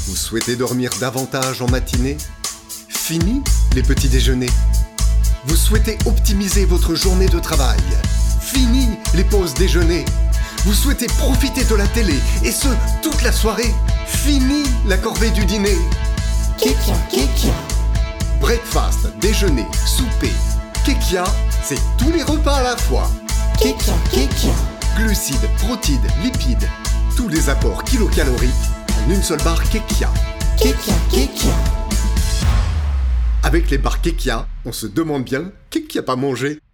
Vous souhaitez dormir davantage en matinée? Fini les petits déjeuners. Vous souhaitez optimiser votre journée de travail? Fini les pauses déjeuner. Vous souhaitez profiter de la télé, et ce, toute la soirée? Fini la corvée du dîner. Kekia, Kekia. Breakfast, déjeuner, souper. Kekia, c'est tous les repas à la fois. Kekia, Kekia. Glucides, protides, lipides, tous les apports kilocaloriques en une seule barre Kekia. Kekia, Kekia. Avec les barres Kekia, on se demande bien qu'est-ce qu'il n'y a pas mangé.